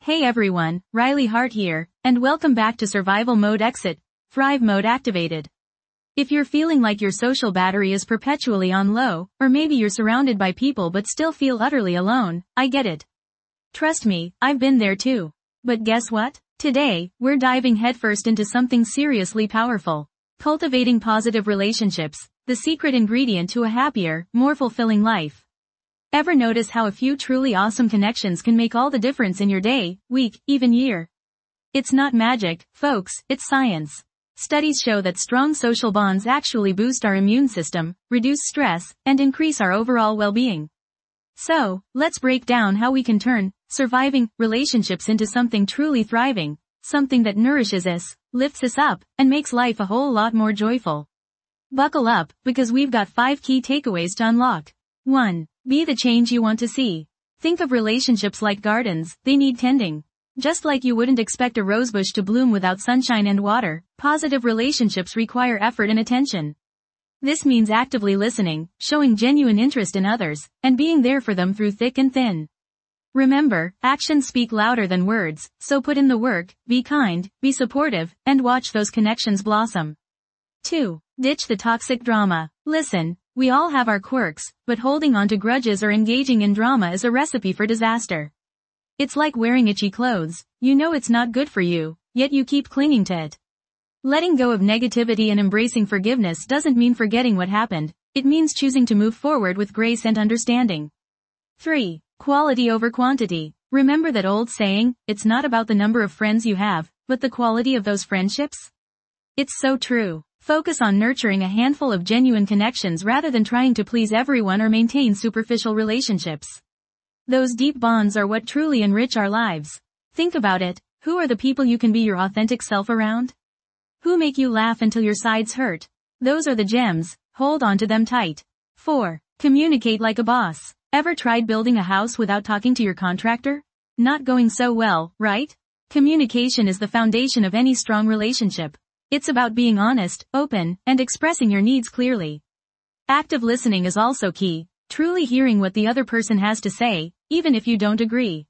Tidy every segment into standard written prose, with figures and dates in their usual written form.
Hey everyone, Riley Hart here, and welcome back to Survival Mode Exit, Thrive Mode Activated. If you're feeling like your social battery is perpetually on low, or maybe you're surrounded by people but still feel utterly alone, I get it. Trust me, I've been there too. But guess what? Today, we're diving headfirst into something seriously powerful. Cultivating positive relationships, the secret ingredient to a happier, more fulfilling life. Ever notice how a few truly awesome connections can make all the difference in your day, week, even year? It's not magic, folks, it's science. Studies show that strong social bonds actually boost our immune system, reduce stress, and increase our overall well-being. So, let's break down how we can turn surviving relationships into something truly thriving, something that nourishes us, lifts us up, and makes life a whole lot more joyful. Buckle up, because we've got 5 key takeaways to unlock. 1. Be the change you want to see. Think of relationships like gardens, they need tending. Just like you wouldn't expect a rosebush to bloom without sunshine and water, positive relationships require effort and attention. This means actively listening, showing genuine interest in others, and being there for them through thick and thin. Remember, actions speak louder than words, so put in the work, be kind, be supportive, and watch those connections blossom. 2. Ditch the toxic drama. Listen, we all have our quirks, but holding on to grudges or engaging in drama is a recipe for disaster. It's like wearing itchy clothes. You know it's not good for you, yet you keep clinging to it. Letting go of negativity and embracing forgiveness doesn't mean forgetting what happened. It means choosing to move forward with grace and understanding. 3. Quality over quantity. Remember that old saying, it's not about the number of friends you have, but the quality of those friendships? It's so true. Focus on nurturing a handful of genuine connections rather than trying to please everyone or maintain superficial relationships. Those deep bonds are what truly enrich our lives. Think about it, who are the people you can be your authentic self around? Who make you laugh until your sides hurt? Those are the gems, hold on to them tight. 4. Communicate like a boss. Ever tried building a house without talking to your contractor? Not going so well, right? Communication is the foundation of any strong relationship. It's about being honest, open, and expressing your needs clearly. Active listening is also key, truly hearing what the other person has to say, even if you don't agree.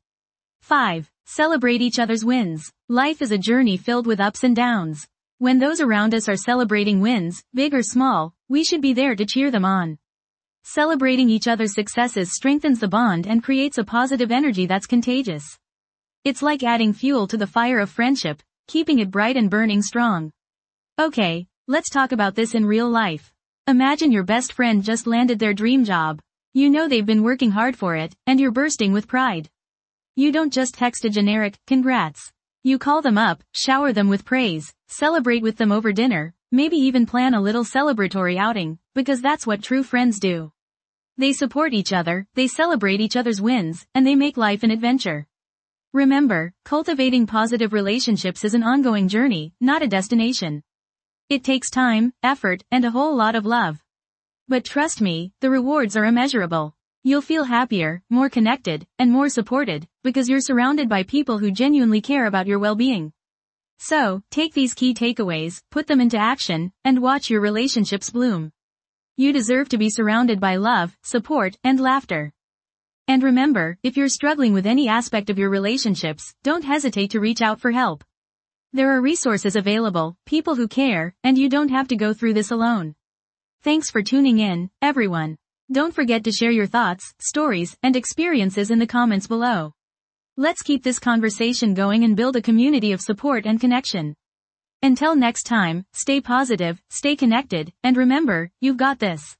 5. Celebrate each other's wins. Life is a journey filled with ups and downs. When those around us are celebrating wins, big or small, we should be there to cheer them on. Celebrating each other's successes strengthens the bond and creates a positive energy that's contagious. It's like adding fuel to the fire of friendship, keeping it bright and burning strong. Okay, let's talk about this in real life. Imagine your best friend just landed their dream job. You know they've been working hard for it, and you're bursting with pride. You don't just text a generic, congrats. You call them up, shower them with praise, celebrate with them over dinner, maybe even plan a little celebratory outing, because that's what true friends do. They support each other, they celebrate each other's wins, and they make life an adventure. Remember, cultivating positive relationships is an ongoing journey, not a destination. It takes time, effort, and a whole lot of love. But trust me, the rewards are immeasurable. You'll feel happier, more connected, and more supported, because you're surrounded by people who genuinely care about your well-being. So, take these key takeaways, put them into action, and watch your relationships bloom. You deserve to be surrounded by love, support, and laughter. And remember, if you're struggling with any aspect of your relationships, don't hesitate to reach out for help. There are resources available, people who care, and you don't have to go through this alone. Thanks for tuning in, everyone. Don't forget to share your thoughts, stories, and experiences in the comments below. Let's keep this conversation going and build a community of support and connection. Until next time, stay positive, stay connected, and remember, you've got this.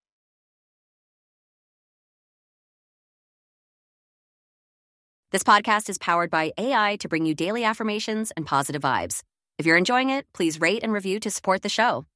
This podcast is powered by AI to bring you daily affirmations and positive vibes. If you're enjoying it, please rate and review to support the show.